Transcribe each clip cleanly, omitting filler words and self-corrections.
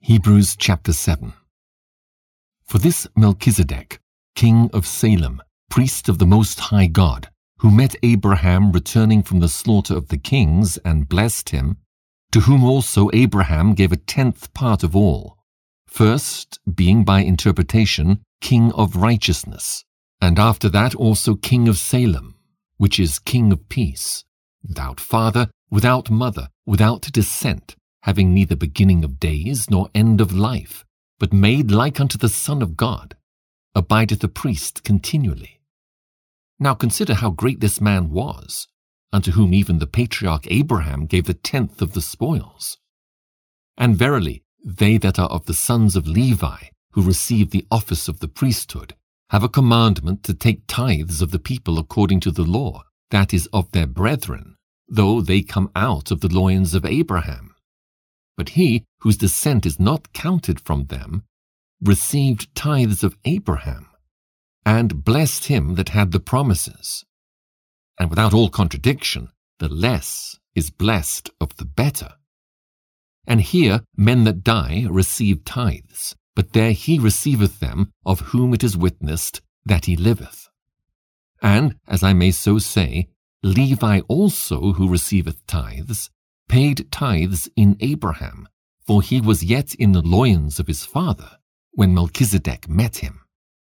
Hebrews chapter 7. For this Melchizedek, king of Salem, priest of the Most High God, who met Abraham returning from the slaughter of the kings and blessed him, to whom also Abraham gave a tenth part of all, first being by interpretation king of righteousness, and after that also king of Salem, which is king of peace, without father, without mother, without descent, having neither beginning of days nor end of life, but made like unto the Son of God, abideth a priest continually. Now consider how great this man was, unto whom even the patriarch Abraham gave the tenth of the spoils. And verily, they that are of the sons of Levi, who receive the office of the priesthood, have a commandment to take tithes of the people according to the law, that is of their brethren, though they come out of the loins of Abraham. But he, whose descent is not counted from them, received tithes of Abraham, and blessed him that had the promises. And without all contradiction, the less is blessed of the better. And here men that die receive tithes, but there he receiveth them of whom it is witnessed that he liveth. And, as I may so say, Levi also, who receiveth tithes, paid tithes in Abraham, for he was yet in the loins of his father, when Melchizedek met him.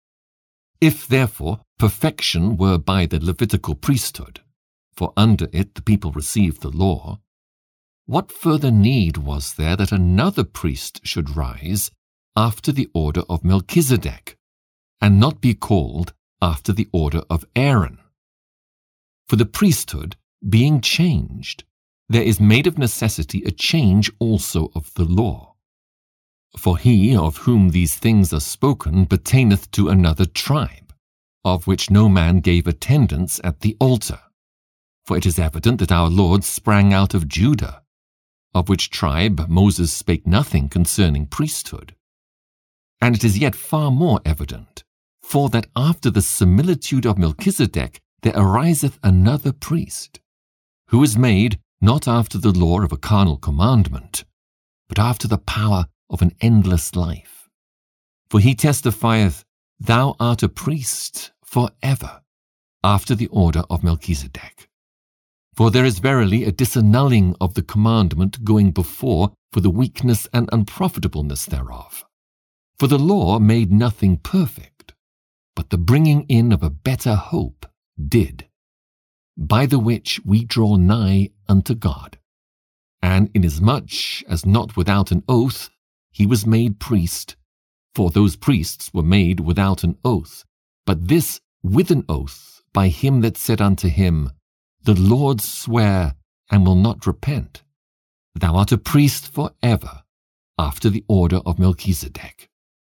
If therefore perfection were by the Levitical priesthood, for under it the people received the law, what further need was there that another priest should rise after the order of Melchizedek, and not be called after the order of Aaron? For the priesthood, being changed, there is made of necessity a change also of the law. For he of whom these things are spoken pertaineth to another tribe, of which no man gave attendance at the altar. For it is evident that our Lord sprang out of Judah, of which tribe Moses spake nothing concerning priesthood. And it is yet far more evident, for that after the similitude of Melchizedek there ariseth another priest, who is made not after the law of a carnal commandment, but after the power of an endless life. For he testifieth, Thou art a priest for ever, after the order of Melchizedek. For there is verily a disannulling of the commandment going before for the weakness and unprofitableness thereof. For the law made nothing perfect, but the bringing in of a better hope did, by the which we draw nigh unto God. And inasmuch as not without an oath he was made priest, for those priests were made without an oath, but this with an oath by him that said unto him, The Lord sware and will not repent. Thou art a priest for ever, after the order of Melchizedek.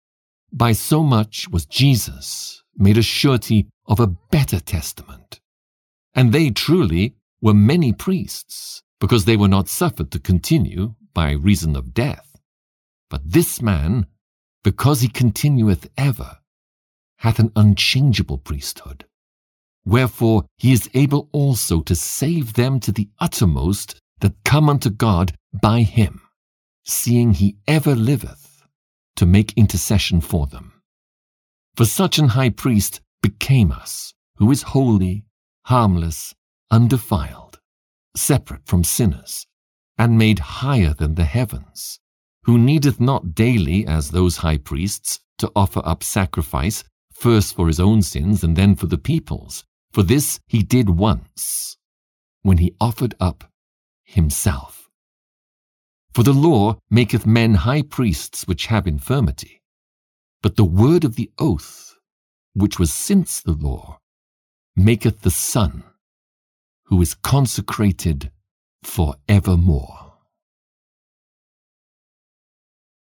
By so much was Jesus made a surety of a better testament. And they truly were many priests, because they were not suffered to continue by reason of death. But this man, because he continueth ever, hath an unchangeable priesthood. Wherefore he is able also to save them to the uttermost that come unto God by him, seeing he ever liveth, to make intercession for them. For such an high priest became us, who is holy, harmless, undefiled, separate from sinners, and made higher than the heavens, who needeth not daily, as those high priests, to offer up sacrifice, first for his own sins and then for the people's, for this he did once, when he offered up himself. For the law maketh men high priests which have infirmity, but the word of the oath, which was since the law, maketh the Son, who is consecrated for evermore.